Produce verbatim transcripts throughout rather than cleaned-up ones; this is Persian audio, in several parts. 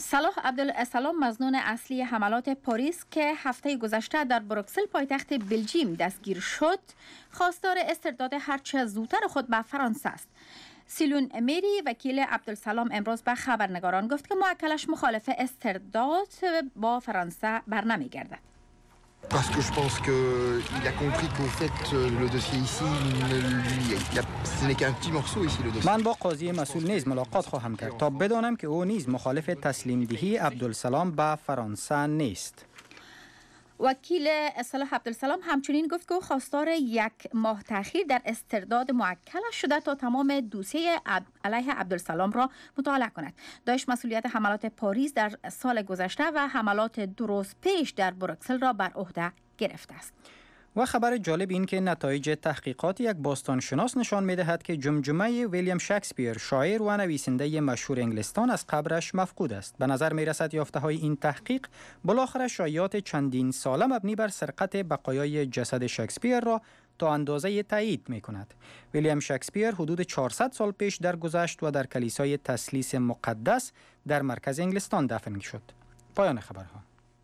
صلاح عبدالسلام مظنون اصلی حملات پاریس که هفته گذشته در بروکسل پایتخت بلژیم دستگیر شد، خواستار استرداد هرچه زودتر خود به فرانسه است. سیلون امیری وکیل عبدالسلام امروز به خبرنگاران گفت که موکلش مخالف استرداد با فرانسه برنمیگردد. Parce que je pense qu'il a compris qu'au fait le dossier ici, ne lui, il a, ce n'est qu'un petit morceau ici le dossier. من با قاضی مسئول نیز ملاقات خواهم کرد تا بدانم که او نیز مخالف تسلیم دهی عبدالسلام به فرانسه نیست. وکیل صلاح عبدالسلام همچنین گفت که او خواستار یک ماه تأخیر در استرداد موکلش شده تا تمام دوسیه علیه عبدالسلام را مطالعه کند. داعش مسئولیت حملات پاریس در سال گذشته و حملات دو روز پیش در بروکسل را بر عهده گرفته است. و خبر جالب این که نتایج تحقیقات یک باستانشناس نشان می‌دهد که جمجمه ویلیام شکسپیر، شاعر و نویسنده مشهور انگلستان، از قبرش مفقود است. به نظر می‌رسد یافته‌های این تحقیق بالاخره شایعات چندین ساله مبنی بر سرقت بقایای جسد شکسپیر را تا اندازه تایید می‌کند. ویلیام شکسپیر حدود چهارصد سال پیش درگذشت و در کلیسای تثلیث مقدس در مرکز انگلستان دفن شد. پایان خبرها.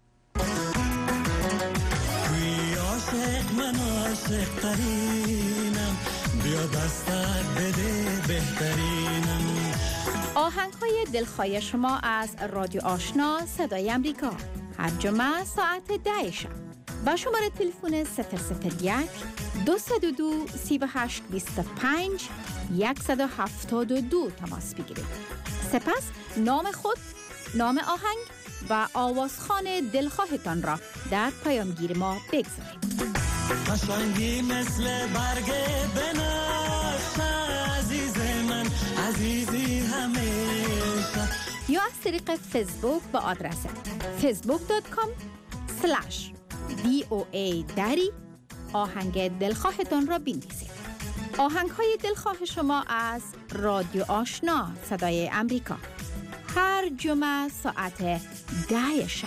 من عاشق ترینم، بیا دستت بده بهترینم. آهنگ های دلخواه شما از رادیو آشنا صدای امریکا هر جمعه ساعت ده شب با شماره تلفن صفر صفر یک دو صفر دو سه هشت دو پنج صفر یک هفت دو تماس بگیرید. سپس نام خود، نام آهنگ و آوازخوان دلخواهتان را در پیامگیر ما بگذارید. قشنگی مثل برگ بنفش عزیز من، عزیزی همیشه. یا از طریق فیسبوک با آدرس فیسبوک دات کام اسلش دی او ای دری آهنگ دلخواهتان را بنویسید. آهنگ های دلخواه شما از رادیو آشنا صدای امریکا هر جمعه ساعت ده شب.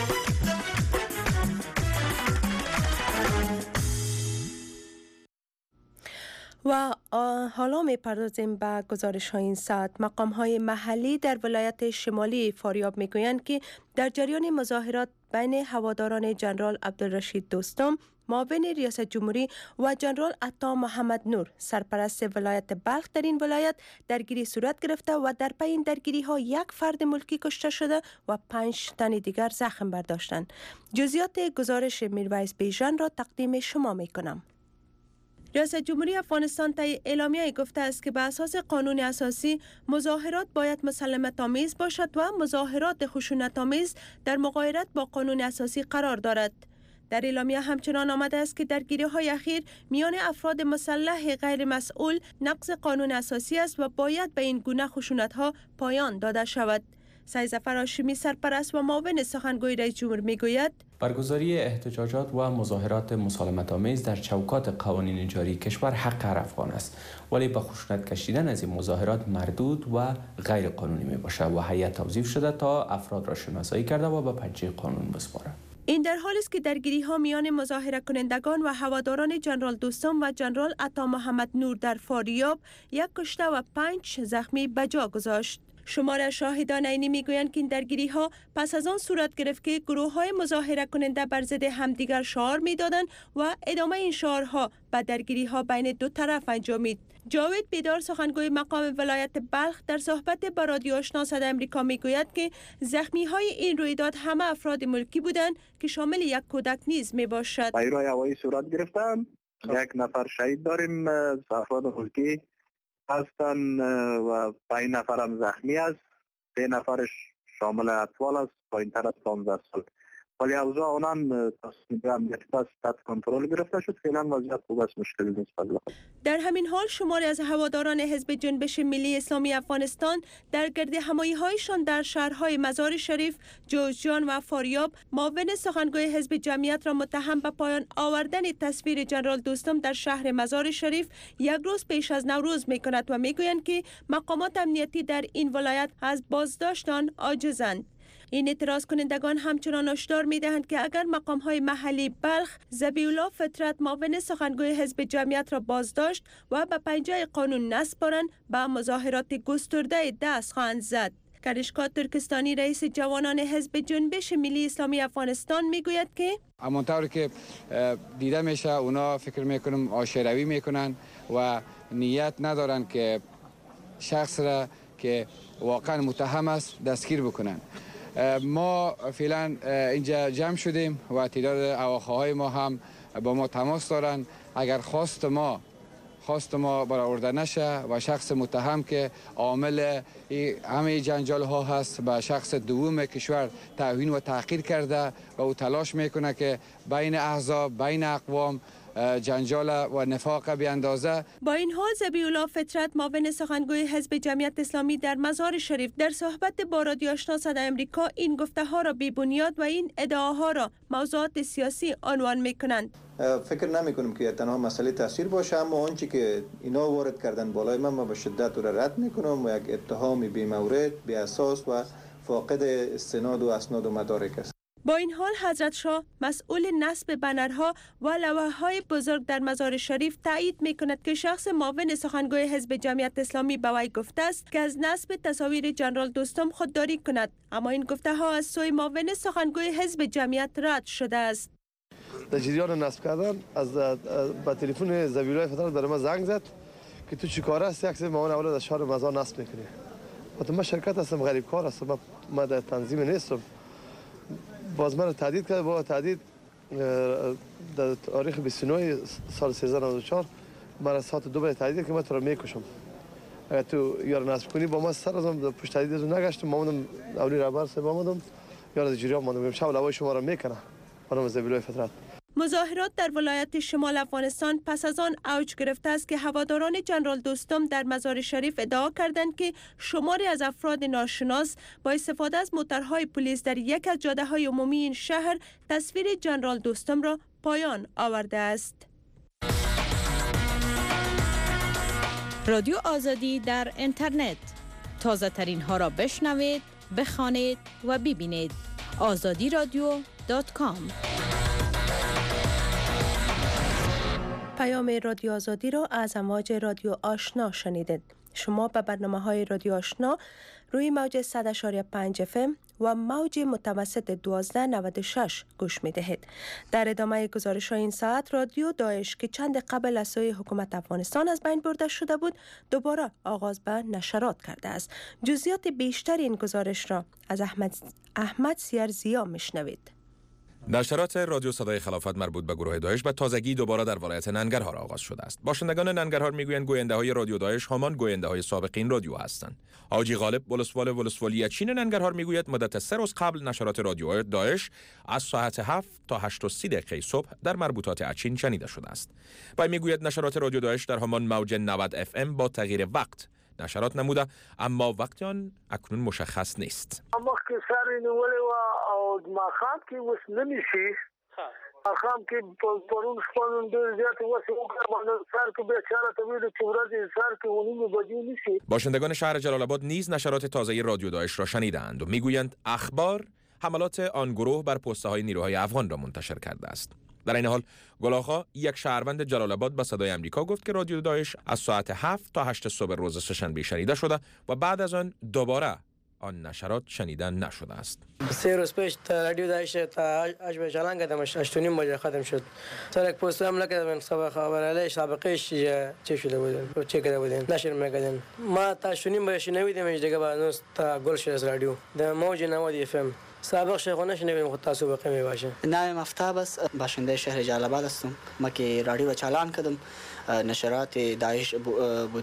و حالا می پردازیم به گزارش های این ساعت. مقام های محلی در ولایت شمالی فاریاب می گویند که در جریان مظاهرات بین هواداران جنرال عبدالرشید دوستم معاون ریاست جمهوری و جنرال عطا محمد نور سرپرست ولایت بلخ در این ولایت درگیری صورت گرفته و در پی این درگیری ها یک فرد ملکی کشته شده و پنج تن دیگر زخم برداشتند. جزئیات گزارش میرویس بیژن را تقدیم شما می کنم. ریاست جمهوری افغانستان طی اعلامیه گفته است که به اساس قانون اساسی مظاهرات باید مسالمت آمیز باشد و مظاهرات خشونت آمیز در مغایرت با قانون اساسی قرار دارد. در اعلامیه همچنان آمده است که درگیری‌های اخیر میان افراد مسلح غیر مسئول نقض قانون اساسی است و باید به این گونه خشونت‌ها پایان داده شود. سید ظفر هاشمی سرپرست و معاون سخنگوی رئیس جمهور میگوید برگزاری احتجاجات و مظاهرات مسالمت‌آمیز در چوکات قوانین جاری کشور حق هر افغان است، ولی با خشونت کشیدن از این مظاهرات مردود و غیر قانونی می باشد و هیئت توظیف شده تا افراد را شناسایی کرده و به پنجه قانون بسپارد. این در حالی است که درگیری ها میان مظاهره کنندگان و هواداران جنرال دوستم و جنرال عطا محمد نور در فاریاب یک کشته و پنج زخمی به جا گذاشت. شمار شاهدان عینی میگویند که این درگیری ها پس از آن صورت گرفت که گروه های مظاهره کننده بر ضد همدیگر شعار میدادند و ادامه این شعارها به درگیری ها بین دو طرف انجامید. جاوید بیدار سخنگوی مقام ولایت بلخ در صحبت با رادیو آشنا صدای امریکا میگوید که زخمی های این رویداد همه افراد ملکی بودند که شامل یک کودک نیز می باشد. پیرای هوایی صورت گرفتن، یک نفر شهید داریم از افراد ملکی هستن و پنج نفرم زخمی است. سه نفرش شامل اطفال است، پایین تر از پانزده سال. ولی اوضاع آنان تصمیم به امنیتی پس تحت کنترل گرفته شد. فعلا وضعیت خوب است، مشکلی نیست. در همین حال شماری از هواداران حزب جنبش ملی اسلامی افغانستان در گرد همایی‌هایشان در شهرهای مزار شریف، جوزجان و فاریاب معاون سخنگوی حزب جمعیت را متهم به پایان آوردن تصویر جنرال دوستم در شهر مزار شریف یک روز پیش از نوروز می‌کند و می‌گویند که مقامات امنیتی در این ولایت از بازداشت آن عاجزند. این اعتراض کنندگان همچنان هشدار می‌دهند که اگر مقام‌های محلی بلخ ذبیح‌الله فطرت معاون سخنگوی حزب جمعیت را بازداشت و به پنجه قانون نسپارند به مظاهرات گسترده دست خواهند زد. کنشکا ترکستانی رئیس جوانان حزب جنبش ملی اسلامی افغانستان میگوید که همانطور که دیده میشه اونا فکر میکنم آشروی میکنن و نیت ندارن که شخص را که واقعا متهم است دستگیر بکنن. ما فعلا اینجا جمع شدیم و تعداد اواخاهای ما هم با ما تماس دارن. اگر خواست ما خواست ما برآورده نشه و شخص متهم که عامل همه جنجال ها هست به شخص دوم کشور توهین و تحقیر کرده و او تلاش میکنه که بین احزاب بین اقوام جنجال و نفاق بیاندازه. با این حال ذبیح الله فطرت معاون سخنگوی حزب جمعیت اسلامی در مزار شریف در صحبت با رادیو آشنا صدای آمریکا این گفته ها را بی بنیاد و این ادعاها را موضوعات سیاسی عنوان میکنند. فکر نمی کنم که تنها مسئله تاثیر باشه، اما آنچه که اینا وارد کردن بالای من ما به شدت را رد میکنم و یک اتهام بی مورد بی اساس و فاقد استناد و اسناد و مدارک است. با این حال حضرت شاه مسئول نصب بنرها و لوحه‌های بزرگ در مزار شریف تایید می‌کند که شخص معاون سخنگوی حزب جمعیت اسلامی به وی گفته است که از نصب تصاویر جنرال دوستم خودداری کند، اما این گفته‌ها از سوی معاون سخنگوی حزب جمعیت رد شده است. در جریان نصب کردن از با تلفن ذبیح الله فطرت برای ما زنگ زد که تو چی کار هستی؟ عکس معاون اول از شهر مزار نصب می‌کنی. گفتم من شرکت هستم، غریب کار هستم، من در تنظیم نیستم. باز من تهدید کرد، با تهدید در تاریخ بیست و نه سال سیزده نود و چهار من ساعت دو بجه تهدید که من تو را میکشم اگر تو یار نصب کنی. با ما سر ازم پشت تهدید رو نگشتم، مامدم اولی رهبر صاحب آمدم یار جریان ماندم شب لوای شما را میکنه خانم ذبیح الله فطرت. مظاهرات در ولایت شمال افغانستان پس از آن اوج گرفته است که هواداران جنرال دوستم در مزار شریف ادعا کردند که شماری از افراد ناشناس با استفاده از موترهای پلیس در یک از جاده‌های عمومی این شهر تصویر جنرال دوستم را پایان آورده است. رادیو آزادی در اینترنت، تازه ترین ها را بشنوید، بخوانید و ببینید. آزادی رادیو دات کام. پیام رادیو آزادی را از امواج رادیو آشنا شنیدید. شما به برنامه های رادیو آشنا روی موج صد و پنج اف ام و موج متوسط دوازده نود و شش گوش می دهید. در ادامه گزارش های این ساعت، رادیو داعش که چند قبل از سوی حکومت افغانستان از بین برده شده بود دوباره آغاز به نشرات کرده است. جزئیات بیشتر این گزارش را از احمد احمد سیرزیا میشنوید. نشرات رادیو صدای خلافت مربوط به گروه داعش به تازگی دوباره در ولایت ننگرهار آغاز شده است. باشندگان ننگرهار میگویند گوینده رادیو داعش همان گوینده های سابقین رادیو هستند. حاجی غالب ولسوال ولسوالی چین ننگرهار میگوید مدت سه روز قبل نشرات رادیو داعش از ساعت هفت تا هشت و سی دقیقه صبح در مربوطات اچین شنیده شده است. وی میگوید نشرات رادیو داعش در همان موج نود اف ام با تغییر وقت نشرات نموده، اما وقت آن اکنون مشخص نیست. وقتی سر نوله و ماخام که وس نمیشی ماخام که پرون شپانون دو زیاد وس وکرمان سر که بیچاره طویل چورز سر که اونی بجی نیست. باشندگان شهر جلال آباد نیز نشرات تازه رادیو داعش را شنیدند و میگویند اخبار حملات آن گروه بر پسته های نیروهای افغان را منتشر کرده است. در این حال گلاخا یک شهروند جلال آباد به صدای آمریکا گفت که رادیو داعش از ساعت هفت تا هشت صبح روز سه‌شنبه شنیده شده و بعد از آن دوباره آن نشرات شنیدن نشده است. سه روز پیش رادیو داعش تا اش به چالان کردمش اشتونیم بجا ختم شد. سر یک پست هم نکردم سابقه خبر علی سابقهش چه شده بود چه کرده بودن نشر میکردن. ما تا اشتونیم بهش نمیدیم دیگه بعد تا گل شد رادیو در موج نود اف ام سابق شیخونه شنیدیم خود تاسو بقیه می باشه. نام مفتاح بس باشنده شهر جلال آباد هستم. ما که رادیو چالان کردم نشرات داعش بود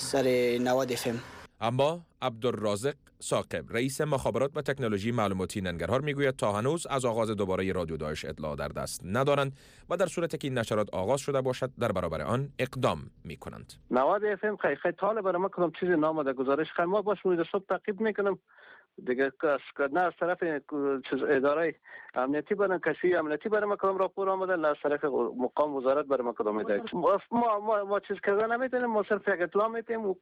سر نود اف ام. اما عبدالرازق ثاقب رئیس مخابرات و تکنولوژی معلوماتی ننگرهار میگوید تا هنوز از آغاز دوباره رادیو داعش اطلاع در دست ندارند و در صورتی که این نشرات آغاز شده باشد در برابر آن اقدام میکنند. نود اف ام خیلی خیلی طالب برای ما کدام چیزی نامده گزارش خیلی ما باش روی صبح تعقیب میکنم دیگه نه از طرف چیز اداره امنیتی برای کسی امنیتی برای ما کدام راپور آمده نه از طرف مقام وزارت برای ما کدام میده. ما ما ما چیز کردن نمیتونیم، ما صرف یک اطلاع میتیم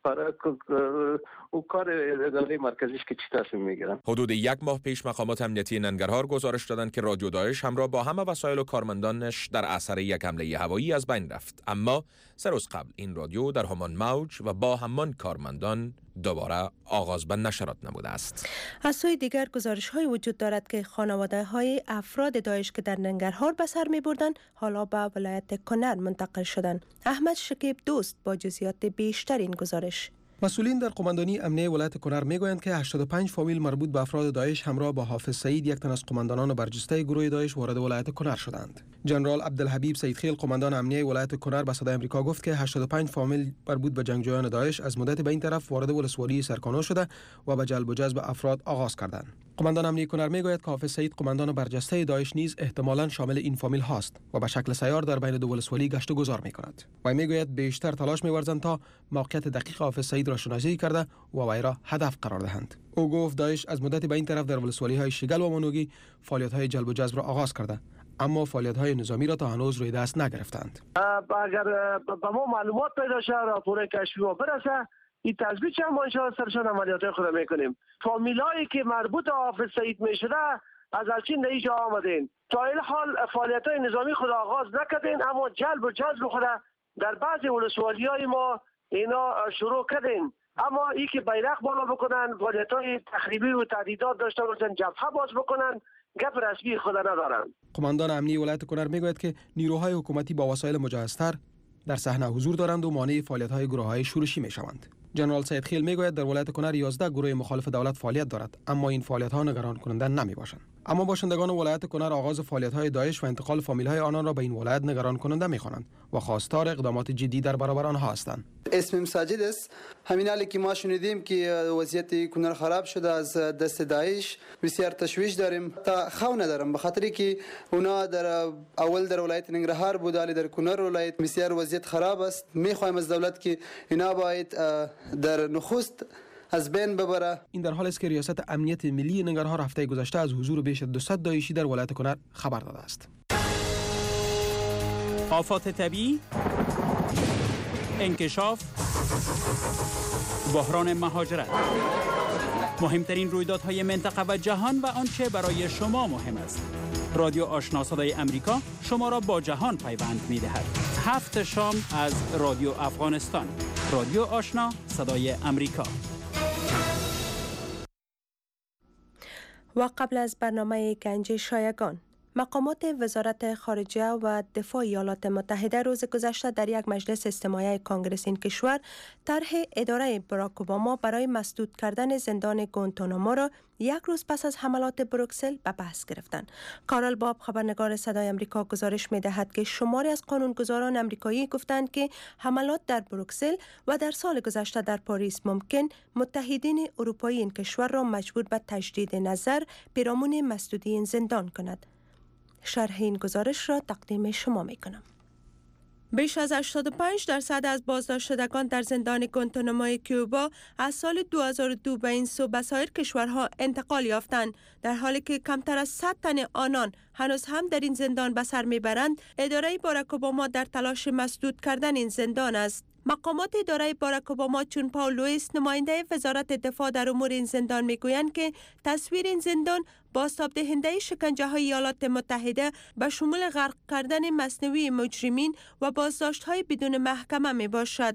او کار اداره مرکزیش که چی تصمیم میگیرن. حدود یک ماه پیش مقامات امنیتی ننگرهار گزارش دادند که رادیو داعش همراه با همه وسایل و کارمندانش در اثر یک حمله هوایی از بین رفت. اما سه روز قبل این رادیو در همان موج و با همان کارمندان دوباره آغاز به نشرات نموده است. از سوی دیگر گزارش های وجود دارد که خانواده های افراد داعش که در ننگرهار به سر می بردند حالا به ولایت کنر منتقل شدند. احمد شکیب دوست با جزئیات بیشتر این گزارش. مسئولین در قماندانی امنیه ولایت کنر میگویند که هشتاد و پنج فامیل مربوط به افراد داعش همراه با حافظ سعید، یک تن از قماندانان برجسته گروه داعش، وارد ولایت کنر شدند. جنرال عبدالحبیب سیدخیل قماندان امنیه ولایت کنر به صدای آمریکا گفت که هشتاد و پنج فامیل مربوط به جنگجویان داعش از مدت به این طرف وارد ولسوالی سرکانو شده و به جلب و جذب افراد آغاز کردند. قماندان امنیه کنر میگوید که حافظ سعید قماندان برجسته داعش نیز احتمالاً شامل این فامیل هاست و به شکل سیار در بین دو ولسوالی گشت و گذار میکند. و میگوید بیشتر تلاش می‌ورزند تا موقعیت دقیق حافظ سعید را شناسایی کرده و وی را هدف قرار دهند. او گفت داعش از مدت به این طرف در ولسوالی‌های شگل و منوگی فعالیت‌های جلب و جذب را آغاز کرده، اما فعالیت‌های نظامی را تا هنوز روی دست نگرفتند. اگر به ما معلومات پیدا شه، راپور کشفی ما برسه، این تثبیت چند ما انشاءالله سرشان عملیات خود میکنیم. فامیلایی که مربوط به حافظ سعید میشده از الچین در اینجا آمدین. تا این حال فعالیت‌های نظامی خود آغاز نکردین، اما جلب و جذب خود در بعضی ولسوالی‌های ما اینا شروع کردین. اما این که بیرق بالا بکنن، فعالیت‌های تخریبی و تهدیدات داشته باشن، جبهه باز بکنن، گپ رسمی خود ندارن. قماندان امنیه ولایت کنر میگوید که نیروهای حکومتی با وسایل مجهزتر در صحنه حضور دارند و مانع فعالیت‌های گروه‌های شورشی میشوند. جنرال سیدخیل میگوید در ولایت کنر یازده گروه مخالف دولت فعالیت دارد، اما این فعالیت‌ها نگران کننده نمیباشند. اما باشندگان ولایت کنر آغاز فعالیت‌های داعش و انتقال فامیل‌های آنان را به این ولایت نگران کننده می‌خوانند و خواستار اقدامات جدی در برابر آنها هستند. اسمم ساجد است. همین حالی که ما شنیدیم که وضعیت کنر خراب شده از دست داعش، بسیار تشویش داریم. تا خو ندارم به خاطری که اونا در اول در ولایت ننگرهار بود، ولی در کنر ولایت بسیار وضعیت خراب است. می‌خوایم از دولت که اینا باید در نخست از بین ببره. این در حالی است که ریاست امنیت ملی ننگرهار هفته گذشته از حضور بیش از دویست داعشی در ولایت کنر خبر داده است. آفات طبیعی، انکشاف، بحران مهاجرت، مهمترین رویدادهای منطقه و جهان و آنچه برای شما مهم است. رادیو آشنا صدای امریکا شما را با جهان پیوند می‌دهد. هفت شام از رادیو افغانستان. رادیو آشنا صدای امریکا. و قبل از برنامه گنج شایگان، مقامات وزارت خارجه و دفاع ایالات متحده روز گذشته در یک مجلس استماعی کنگره این کشور طرح اداره باراک اوباما برای مسدود کردن زندان گوانتانامو را یک روز پس از حملات بروکسل به بحث گرفتند. کارل باب خبرنگار صدای امریکا گزارش می‌دهد که شماری از قانونگذاران امریکایی گفتند که حملات در بروکسل و در سال گذشته در پاریس ممکن متحدین اروپایی این کشور را مجبور به تجدید نظر پیرامون مسدودی این زندان کند. شرح این گزارش را تقدیم شما می کنم. بیش از هشتاد و پنج درصد از بازداشتگان در زندان گوانتانامو کوبا از سال دو هزار و دو به این سو به سایر کشورها انتقال یافتند، در حالی که کمتر از صد تن آنان هنوز هم در این زندان به سر میبرند. اداره باراک اوباما در تلاش مسدود کردن این زندان است. مقامات اداره باراک اوباما چون پاول لوئیس نماینده وزارت دفاع در امور این زندان میگویند که تصویر این زندان بازتاب دهنده شکنجه های ایالات متحده به شمول غرق کردن مصنوعی مجرمین و بازداشت های بدون محکمه می باشد.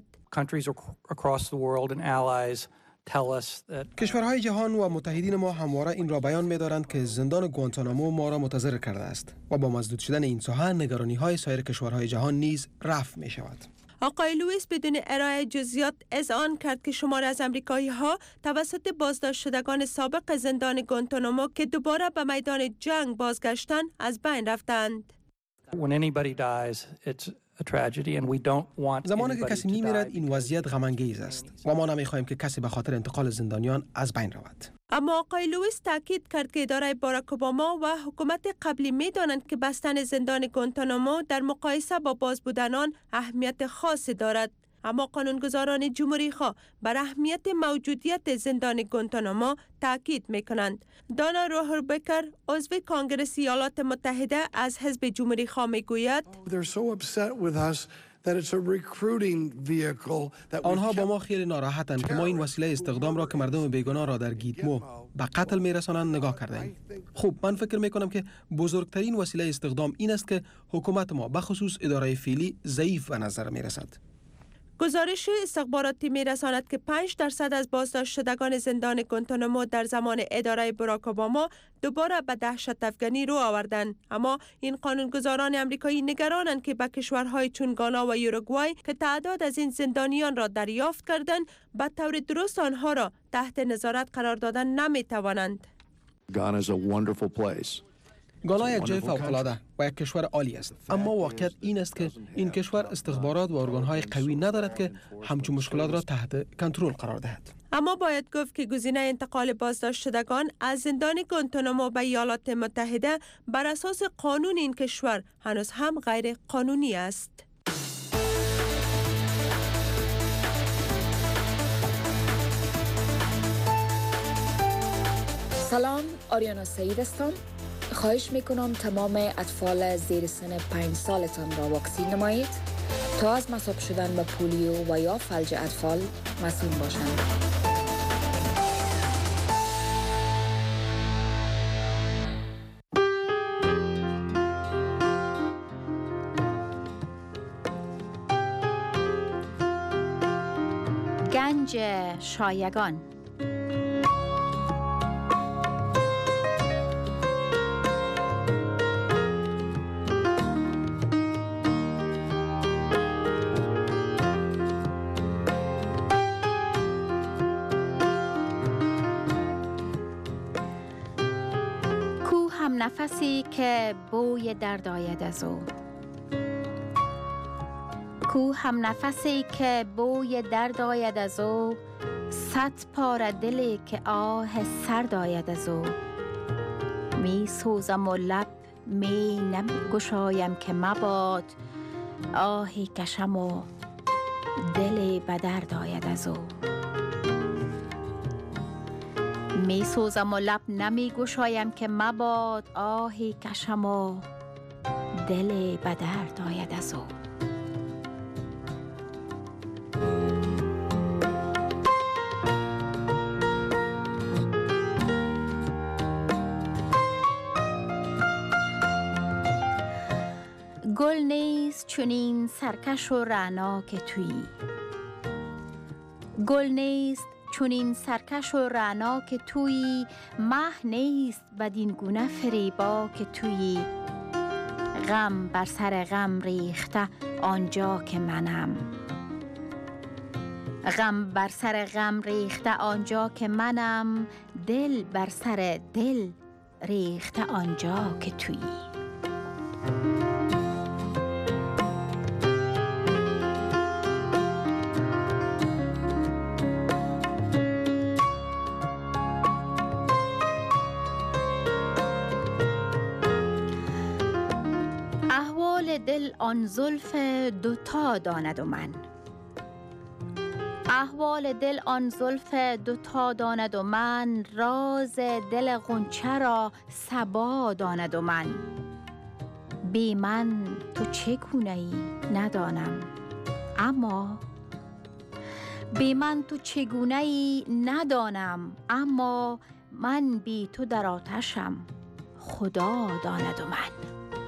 کشورهای جهان و متحدین ما همواره این را بیان می‌دارند که زندان گوانتانامو ما را متضرر کرده است و با مسدود شدن این ساحه نگرانی های سایر کشورهای جهان نیز رفع می شود. آقای لوئیس بدون ارائه جزئیات اذعان کرد که شمار از امریکایی ها توسط بازداشت شدگان سابق زندان گوانتانامو که دوباره به میدان جنگ بازگشتند از بین رفتند. زمانی که کسی می‌میرد این وضعیت غم‌انگیز است و ما نمی‌خواهیم که کسی به خاطر انتقال زندانیان از بین رود. اما آقای لوئیس تاکید کرد که اداره باراک اوباما و حکومت قبلی می‌دانند که بستن زندان گوانتانامو در مقایسه با باز بودن آن اهمیت خاصی دارد. اما قانونگذاران جمهوری خواه بر اهمیت موجودیت زندان گوانتانامو تاکید می‌کنند. دانا روهربکر عضو کنگره ایالات متحده از حزب جمهوری خواه می‌گوید آنها با ما خیلی ناراحتند که ما این وسیله استخدام را که مردم بیگناه را در گیتمو به قتل میرسانند نگاه کردیم. خب من فکر میکنم که بزرگترین وسیله استخدام این است که حکومت ما به خصوص اداره فعلی ضعیف به نظر میرسد. گزارش استخباراتی می‌رساند که پنج درصد از بازداشت شدگان زندان گوانتانامو در زمان اداره باراک اوباما دوباره به دهشت افغانی رو آوردند. اما این قانونگذاران امریکایی نگرانند که به کشورهای چون گانا و یوروگوای که تعداد از این زندانیان را دریافت کردند به طور درست آنها را تحت نظارت قرار دادن نمی‌توانند. گانا یک جای فوق‌العاده و یک کشور عالی است، اما واقعیت این است که این کشور استخبارات و ارگان‌های قوی ندارد که همچون مشکلات را تحت کنترل قرار دهد. اما باید گفت که گزینه انتقال بازداشت شدگان از زندان گوانتانامو به ایالات متحده بر اساس قانون این کشور هنوز هم غیر قانونی است. سلام، آریانا سعید هستم. خواهش میکنم تمام اطفال زیر سن پنج سالتان را واکسین نمایید تا از مصاب شدن به پولیو و یا فلج اطفال مسئول باشند. گنج شایگان. نفسی که بوی درد آید از او، کو هم نفسی که بوی درد آید از او، صد پاره دلی که آه سرد آید از او. می سوزم و لب می نمی گشایم که مباد، آهی کشم و دلی به درد آید از او. می سوزم و لب نمی گشایم که مباد، آهی کشم و دل به درد آید از او. گل نیست چنین سرکش و رعنا که تویی، گل نیست چون این سرکش و رعنا که تویی، مه نیست بدین گونه فریبا که تویی. غم بر سر غم ریخته آنجا که منم، غم بر سر غم ریخته آنجا که منم، دل بر سر دل ریخته آنجا که تویی. دل آن زلف دوتا داند و من، احوال دل آن زلف دوتا داند و من، راز دل غنچه را صبا داند و من. بی من تو چگونه ای ندانم، اما بی من تو چگونه ای ندانم، اما من بی تو در آتشم خدا داند و من.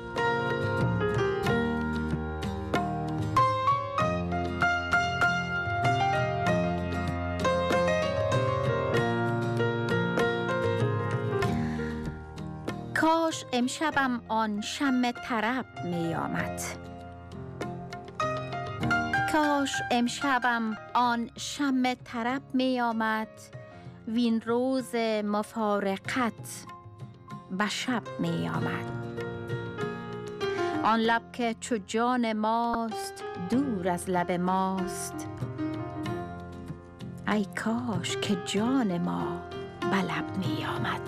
کاش امشبم آن شمع طرب می آمد، کاش امشبم آن شمع طرب می آمد، وین روز مفارقت به شب می آمد. آن لب که چو جان ماست دور از لب ماست، ای کاش که جان ما به لب می آمد.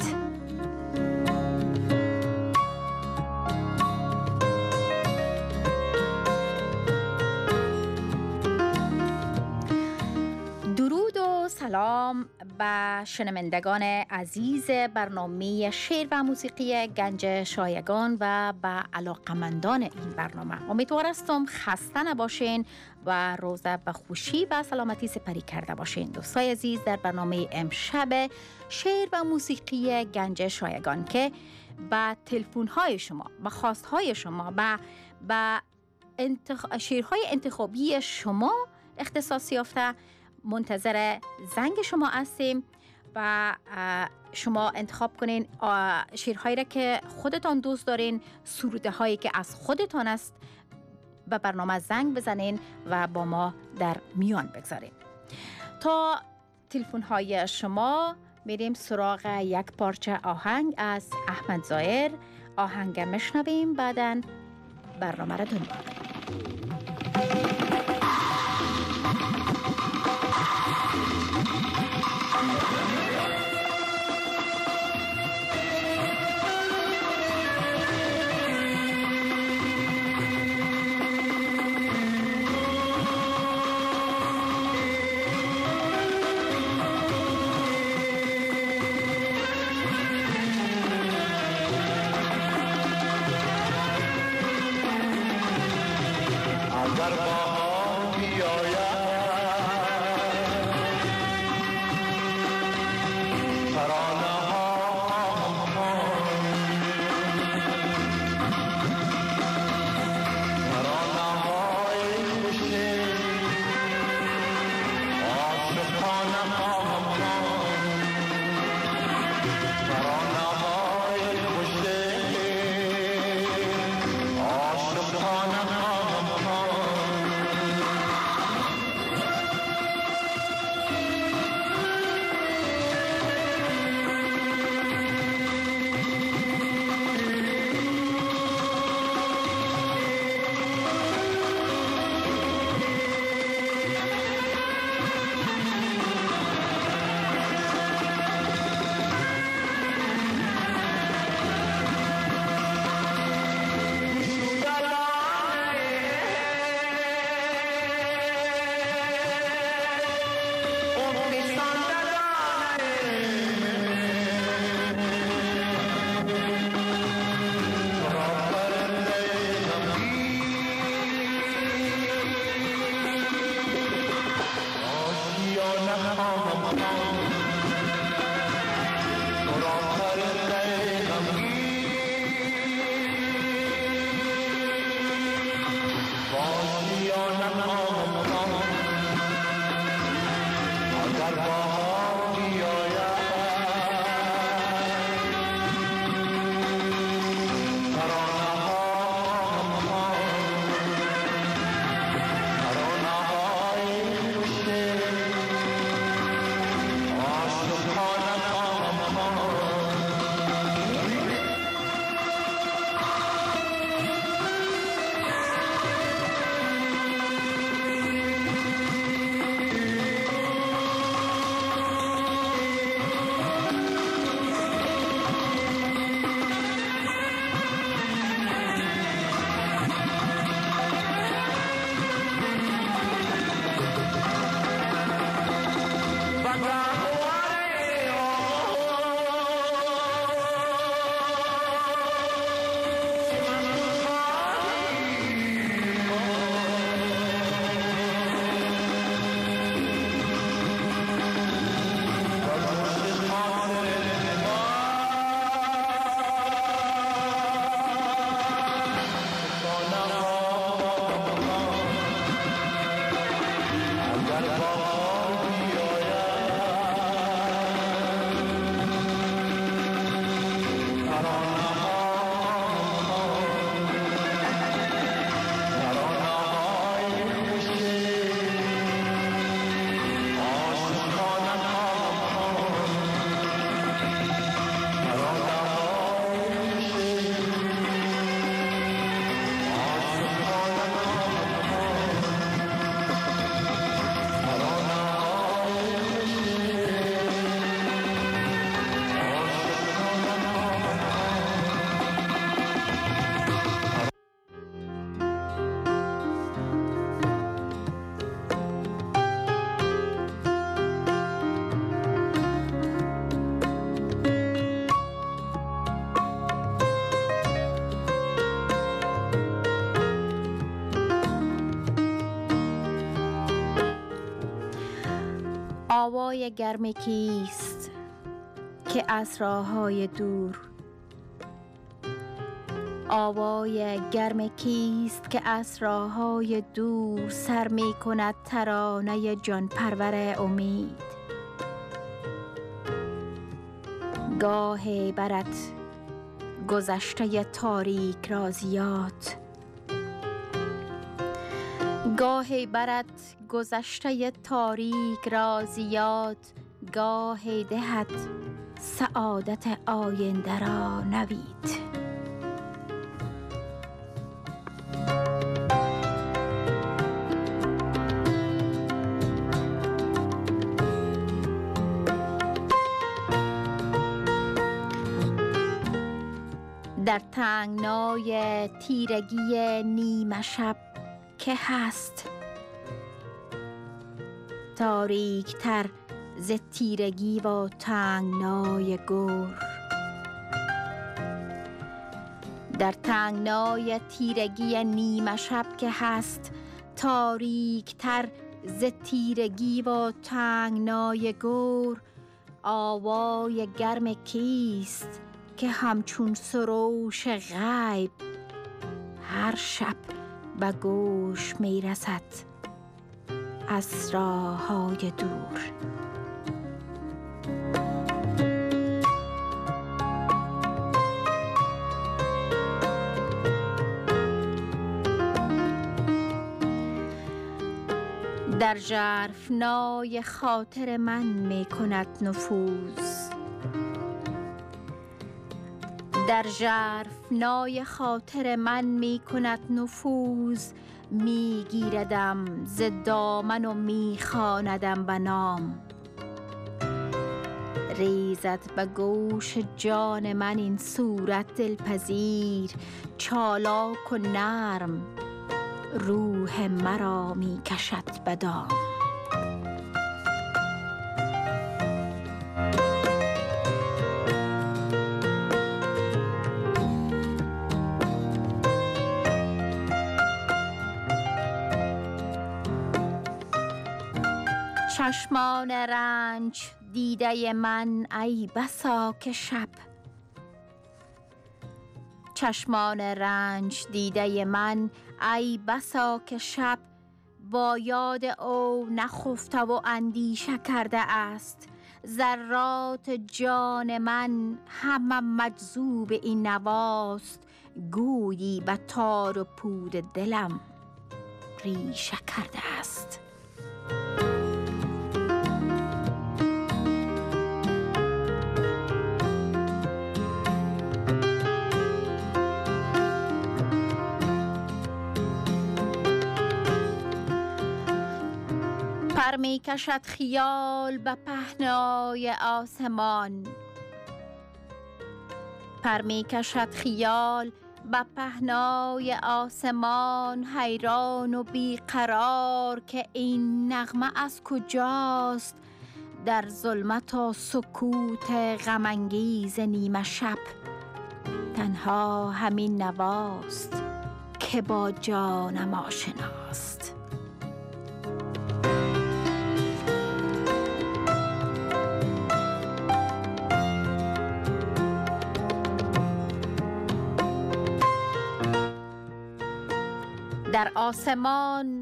سلام به شنوندگان عزیز برنامه شعر و موسیقی گنج شایگان و به علاقمندان این برنامه. امیدوار هستم خسته نباشین و روزه به خوشی و سلامتی سپری کرده باشین. دوستای عزیز، در برنامه امشب شعر و موسیقی گنج شایگان که با تلفن های شما، با خواست های شما، با با انتخ... شعرهای انتخابی شما اختصاص یافته منتظر زنگ شما هستیم و شما انتخاب کنین شعرهایی را که خودتان دوست دارین، سروده هایی که از خودتان است، به برنامه زنگ بزنین و با ما در میان بگذارین. تا تلفن های شما میریم سراغ یک پارچه آهنگ از احمد ظاهر. آهنگ مشنویم، بعداً برنامه را دنبال کنیم. اگر بهار بیاید آوای گرم کیست که از راههای دور آوای گرم کیست که از راههای دور سر می کند ترانه جان پرور امید. گاه برد گذشته تاریک را زیاد گاهی برد گذشته تاریک را زیاد گاهی دهد سعادت آینده را نوید. در تنگنای تیرگی نیمه شب که هست تاریک تر ز تیرگی و تنگنای گور. در تنگنای تیرگی نیمه شب که هست تاریک تر ز تیرگی و تنگنای گور آوای گرم کیست که همچون سروش غیب هر شب به گوش می رسد از راههای دور. در ژرفنای خاطر من می کند نفوذ در ژرفنای خاطر من می کند نفوذ می گیردم ز دامن و می خواندم به نام. ریزد به گوش جان من این صورت دلپذیر چالاک و نرم روح مرا می کشد به دام. چشمان رنج دیده من ای بسا که شب چشمان رنج دیده من ای بسا که شب با یاد او نخفته و اندیشه کرده است. ذرات جان من همه مجذوب این نواست گویی به تار و پود دلم ریشه کرده است. پر می کشد خیال به پهنای آسمان پر می کشد خیال به پهنای آسمان حیران و بیقرار که این نغمه از کجاست. در ظلمت و سکوت غم انگیز نیمه شب تنها همین نواست که با جانم آشناست. در آسمان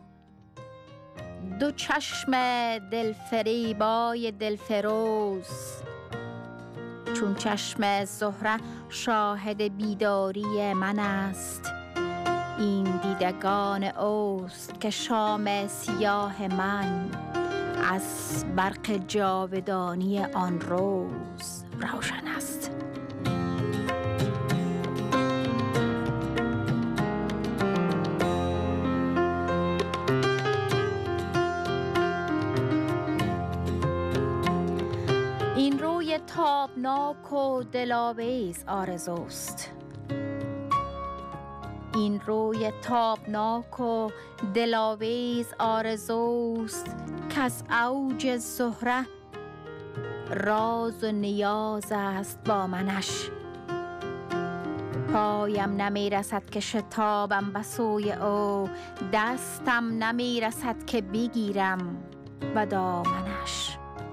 دو چشم دلفریبای دلفروز چون چشم زهره شاهد بیداری من است. این دیدگان اوست که شام سیاه من از برق جاودانی آن روز روشن است. این روی تابناک و دلاویز آرزوست. این روی تابناک و دلاویز آرزوست که از اوج زهره راز و نیاز است با منش. پایم نمی رسد که شتابم به سوی او، دستم نمی رسد که بگیرم به دامنش.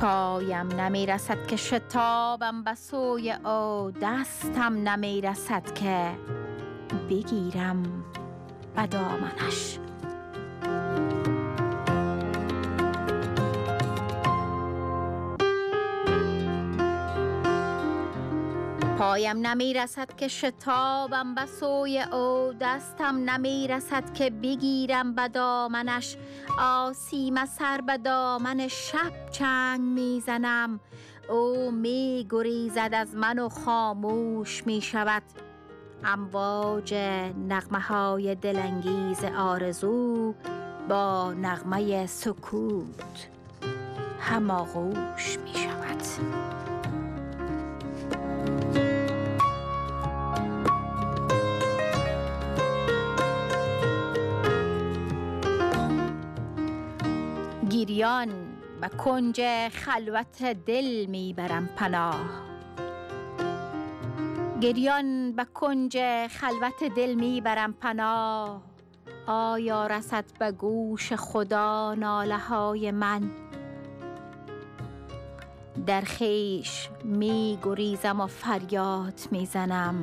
پایم نمی رسد که شتابم به سوی او، دستم نمی رسد که بگیرم به دامنش. پایم نمی رسد که شتابم به سوی او، دستم نمی رسد که بگیرم به دامنش. آسیم سر به دامن شب چنگ می زنم، او می گریزد از من و خاموش می شود. امواج نغمه های دلانگیز آرزو با نغمه سکوت هماغوش می شود. گریان به کنج خلوت دل میبرم پناه، گریان به کنج خلوت دل میبرم پناه. آیا رسد به گوش خدا ناله های من؟ در خیش می گریزم و فریاد میزنم،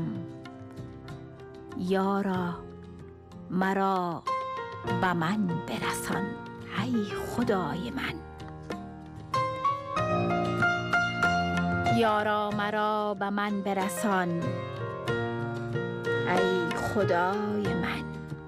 یارا مرا به من برسان ای خدای من. یارا مرا به من برسان ای خدای من.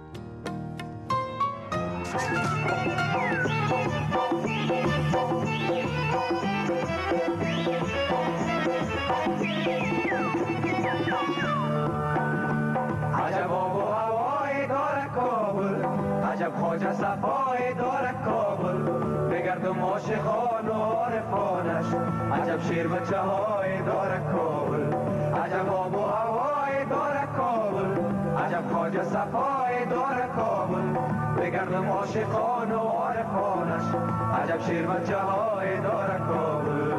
عجب آب و هوای داره کابل، عجب خواجه صفای داره کابل، بگردم عاشقان و عارفانش، عجب شیر بچه های داره کابل. عجب آب و هوای داره کابل، عجب خواجه صفای داره کابل، بگردم عاشقان و عارفانش، عجب شیر بچه های داره کابل.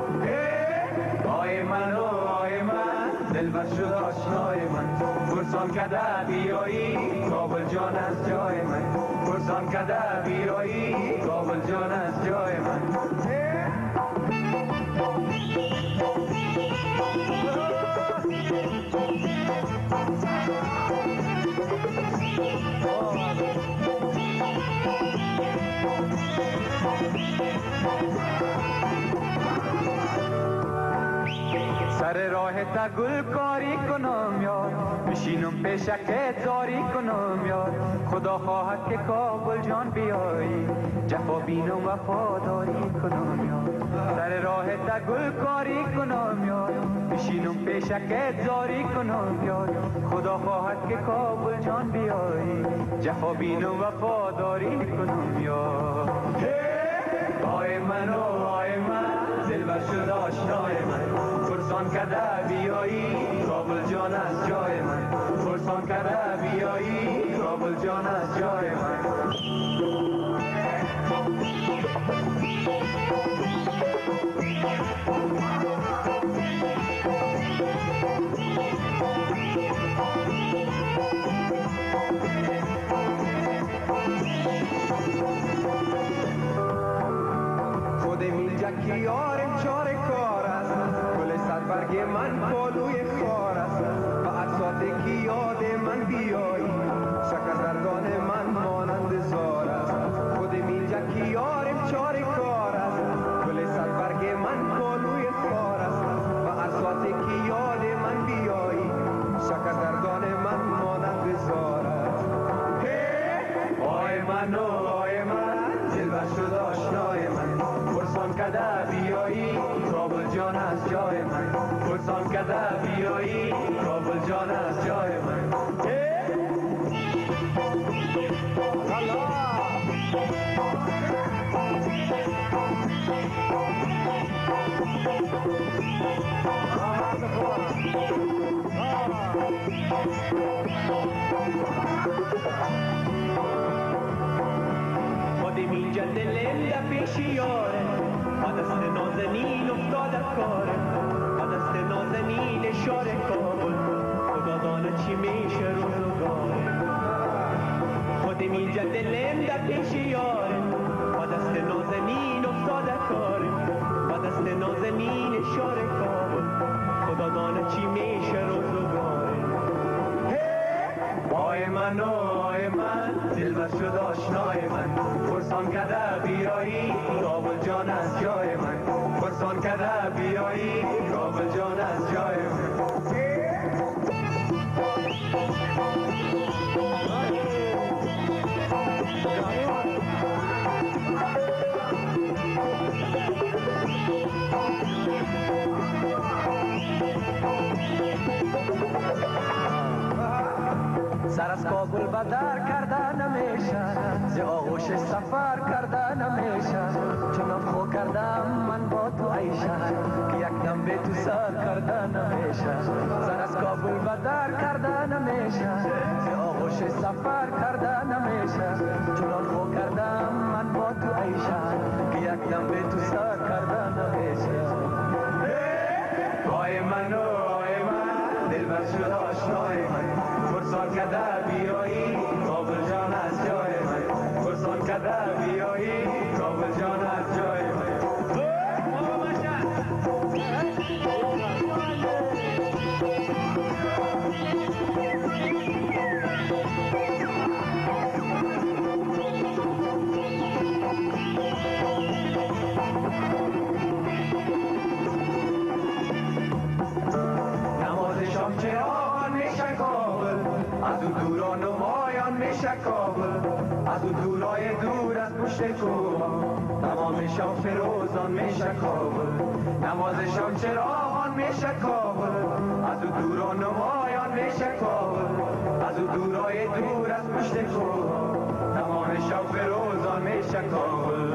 آی من و آی من دلبر شد آشنای من، پرسان کده بیایی کابل جان از جای من، پرسان کده بیایی کابل جان از جای من. سر راه تا گل کاری کنم یار، بشینم پیشکت زاری کنم یار، خدا خواهد که کابل جان بیایی، جفا بینم وفاداری کنم یار. سر راه تا گل کاری کنم یار، بشینم پیشکت زاری کنم یار، خدا خواهد که کابل جان بیایی، جفا بینم وفاداری کنم یار. آی من و آی من دلبر شد آشنای من، پرسان کده بیایی کابل جان از جای من، پرسان کده بیایی کابل جان از جای من. خودم اینجا که یارم چاره کار است، گل صد برگ من پالوی خار است، و عطسات که یاد من بیایی، شکردردان من مانند زار است. خودم اینجا که یارم چاره کار است، گل صد برگ من پالوی خار است، و عطسات که یاد من بیایی، شکردردان من مانند زار است. آی من و آی من دلبر شد آشنای من، پرسان کده بیایی کابل جان از جای من، پرسان کده بیایی کابل جان از جای من. خودم اینجا دلم در پیش یاره، با دست نازنین افتاده کاره، با دست نازنین شاره کابل، خدا دانه چی میشه روزگاره. خودم اینجا دلم در پیش یاره، با دست نازنین افتاده کاره، من و آی من دلبر شد آشنای من پرسان کده بیایی کابل جان از جای من پرسان کده بیایی کابل جان از جای من سر از کابل بدر کرده نمیشه ز آغوش سفر کرده نمیشه چنان خو کردم من با تو عیشه که یک دم به تو سر کرده نمیشه سر از کابل بدر کرده نمیشه ز آغوش سفر کرده نمیشه چنان خو کردم من با تو عیشه که یک دم به تو سر کرده نمیشه آی من و آی من دلبر شد آشنای من پرسان کده بیایی کابل جان از جای من پرسان کده بیایی کابل جان از جای من نماز شام چراغان میشه کابل از اون دورا نمایان میشه کابل از اون دورای دور از پشت کوه تمام شام فروزان میشه کابل نماز شام چراغان میشه کابل از اون دورا نمایان میشه کابل از اون دورای دور از پشت کوه تمام شام فروزان میشه کابل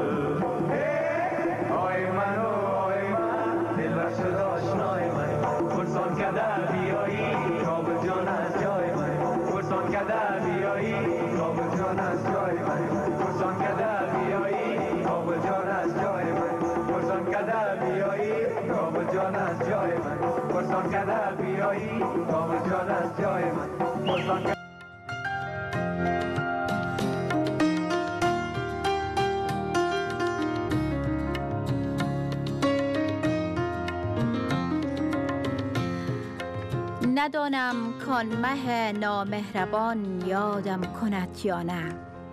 آی من و آی من دلبر شد آشنای من پرسان کده بیایی کابل جان از جای من پرسان کده بیایی کابل جان از جای من پرسان کده بیایی کابل جان از جای من پرسان کده بیایی کابل جان از جای من پرسان کده بیایی کابل جان از جای من پرسان ندانم کان مه نامهربان یادم کند یا نه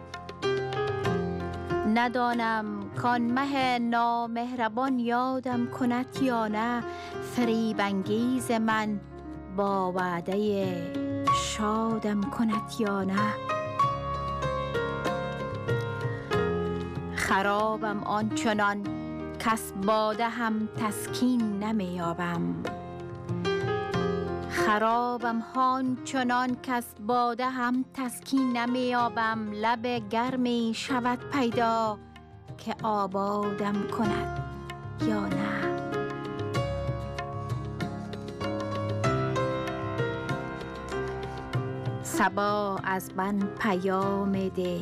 ندانم کان مه نامهربان یادم کند یا نه فریب انگیز من با وعده شادم کند یا نه خرابم آنچنان کس باده هم تسکین نمیابم خرابم هان چنان کس باده هم تسکین نمیابم لب گرمی شود پیدا که آبادم کند یا نه صبا از من پیام ده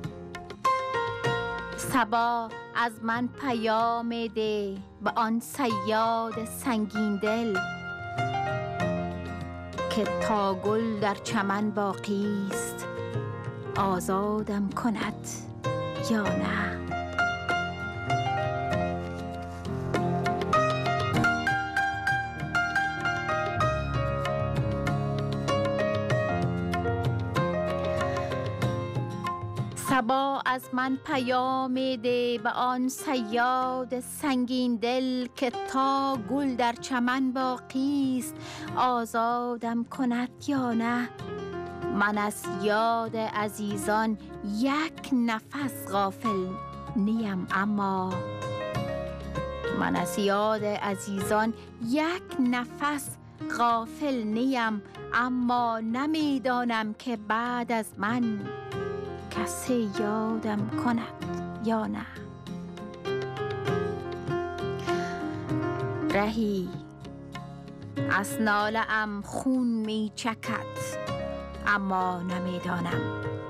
صبا از من پیام ده به آن صیاد سنگین دل که تا گل در چمن باقی است آزادم کند یا نه صبا از من پیام ده به آن صیاد سنگین دل که تا گل در چمن باقی است آزادم کند یا نه من از یاد عزیزان یک نفس غافل نیم اما من از یاد عزیزان یک نفس غافل نیم اما نمیدانم که بعد از من کسی یادم کند یا نه رهی از ناله ام خون می چکد اما نمیدانم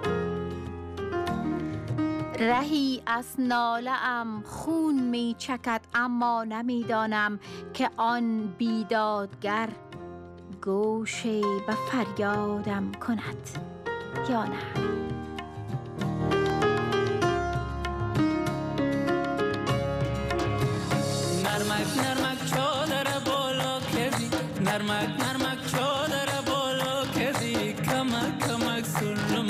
رهی از ناله ام خون می چکد اما نمیدانم که آن بیدادگر گوشی به فریادم کند یا نه نرمک نرمک چادر بالا کردی نرمک نرمک چادر بالا کردی کمک کمک سلم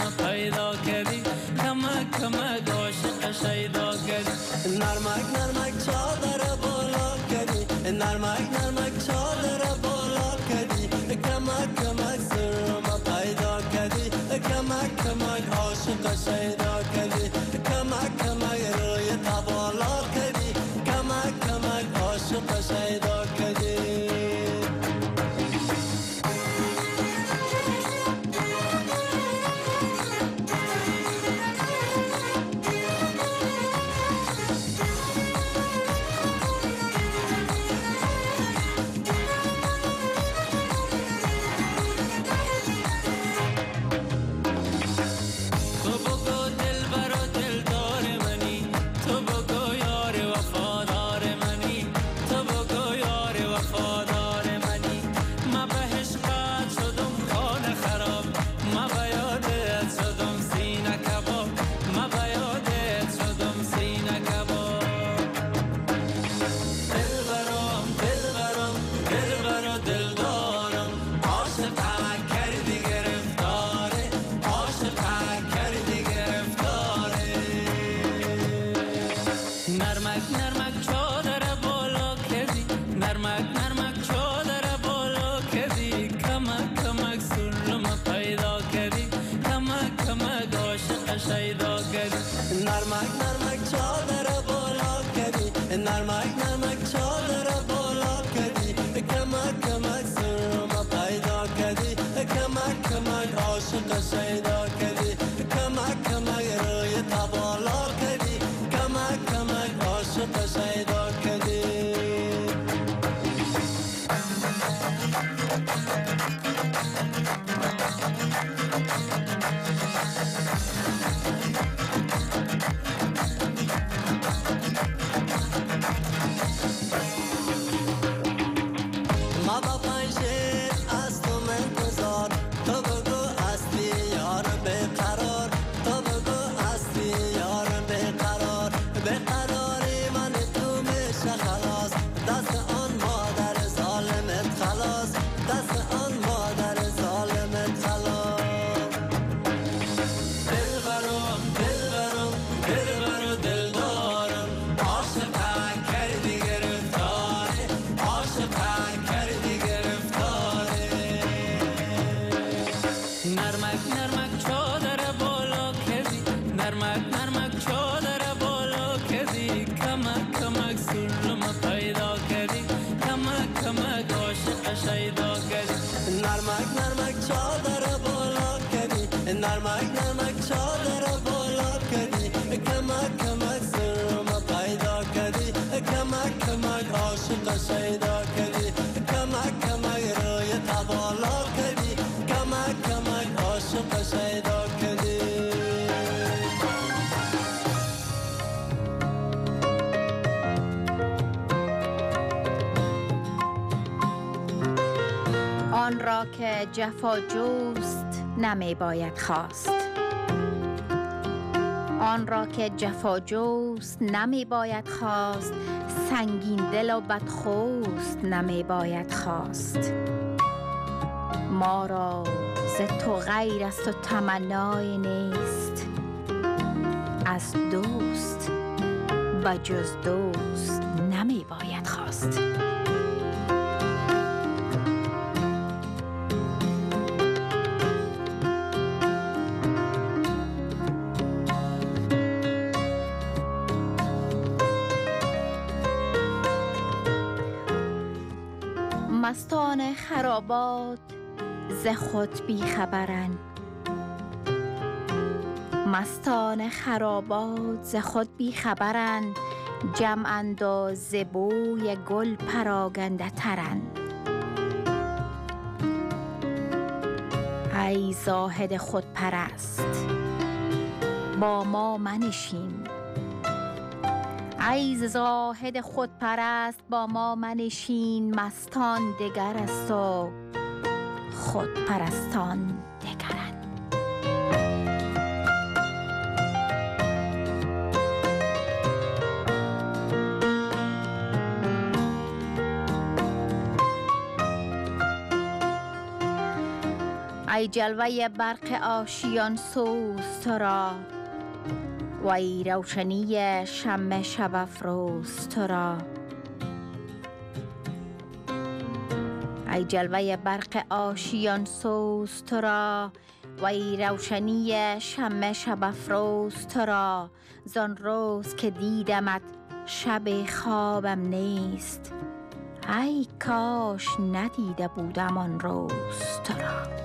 نرمک نرمک چادر بالا کردی کمک کمک سرم پیدا کردی کمک کمک عاشق شیدا کردی کمک کمک روی تبالا کردی کمک کمک عاشق شیدا کردی نرمک نرمک چادر بالا کردی نرمک نرمک چادر بالا کردی کمک کمک سرم پیدا کردی کمک کمک عاشق شیدا کردی کمک کمک روی تبالا کردی کمک کمک عاشق شیدا کردی نرمک نرمک چادر بالا کردی کمک کمک سرم پیدا کردی کمک کمک عاشق شیدا کردی کمک کمک روی تبالا کردی کمک کمک عاشق شیدا کردی آن را که جفا جوست نمی باید خواست آن را که جفا جوست نمی باید خواست سنگین دل و بدخوست نمی باید خواست ما را ز تو غیر است و تمنای نیست از دوست و جز دوست نمی باید خواست مستان خرابات ز خود بیخبرند مستان خرابات ز خود بیخبرند جمعند و ز بوی گل پراگنده ترند ای زاهد خود پرست با ما منشین ای زاهد خود پرست با ما منشین مستان دگر است و خود پرستان دگرند ای جلوه برق آشیان سوز تو را و ای روشنی شمع شب افروز تو را ای جلوه برق آشیان سوز تو را، و ای روشنی شمع شب افروز تو را. زان روز که دیدمت شب خوابم نیست، ای کاش ندیده بودم آن روز تو را.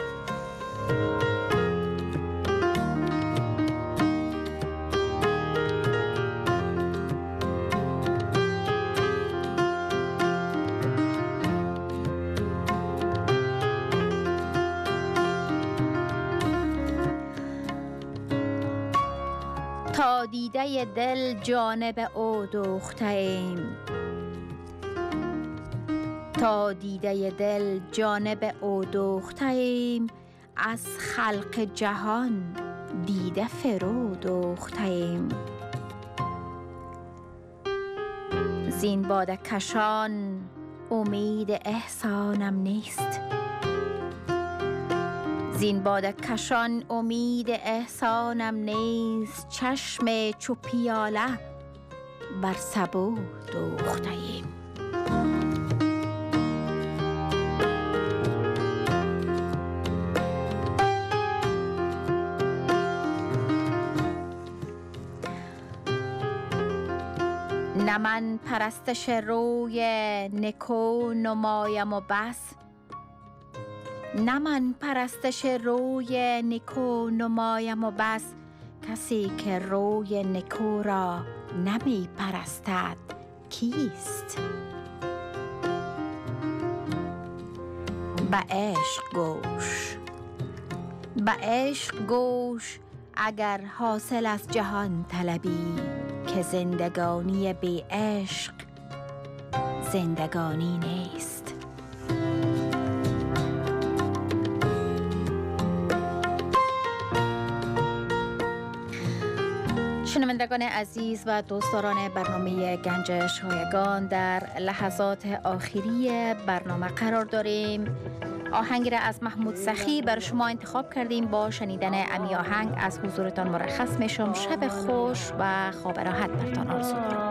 تا دیده دل جانب او دوخته ایم، تا دیده دل جانب او دوخته ایم، از خلق جهان دیده فرو دوخته ایم. زین باده کشان امید احسانم نیست، زین باده کشان امید احسانم نیست. چشم چو پیاله بر سبو دوخته ایم. نه من پرستش روی نکو نمایم و بس، نه من پرستش روی نکو نمایم و بس. کسی که روی نکو را نمی پرستد کیست؟ به عشق گوش، به عشق گوش اگر حاصل از جهان طلبی، که زندگانی بی عشق زندگانی نیست. شنوندگان عزیز و دوستداران برنامه گنج شایگان، در لحظات آخری برنامه قرار داریم. آهنگی را از محمود سخی بر شما انتخاب کردیم. با شنیدن امی آهنگ از حضورتان مرخص میشم. شب خوش و خواب راحت برتان آرزو دارم.